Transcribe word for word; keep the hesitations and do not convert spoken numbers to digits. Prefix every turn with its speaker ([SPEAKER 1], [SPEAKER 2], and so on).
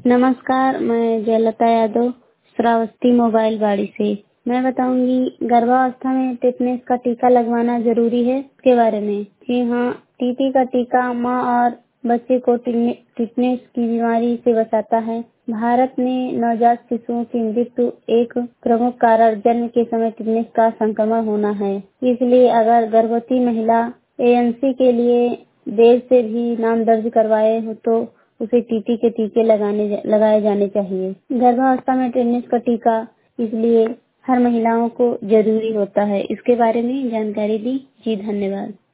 [SPEAKER 1] नमस्कार, मैं जयलता यादव श्रावस्ती मोबाइल बाड़ी से। मैं बताऊंगी गर्भावस्था में टिटनेस का टीका लगवाना जरूरी है इसके बारे में। जी हाँ, टीटी का टीका माँ और बच्चे को टिटने- टिटनेस की बीमारी से बचाता है। भारत में नवजात शिशुओं की मृत्यु एक प्रमुख कारण जन्म के समय टिटनेस का संक्रमण होना है। इसलिए अगर गर्भवती महिला एएनसी के लिए देर से भी नाम दर्ज करवाए हो तो उसे टीटी के टीके लगाने लगाए जाने चाहिए। गर्भावस्था में टिटनेस का टीका इसलिए हर महिलाओं को जरूरी होता है। इसके बारे में जानकारी दी। जी धन्यवाद।